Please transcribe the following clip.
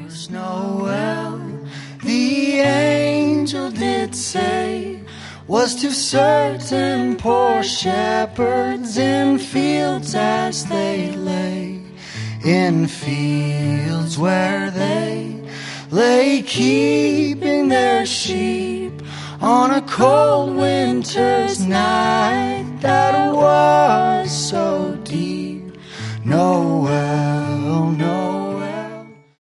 was Noel, the angel did say, was to certain poor shepherds in fields as they lay, in fields where they lay keeping their sheep on a cold winter's night that was so deep. No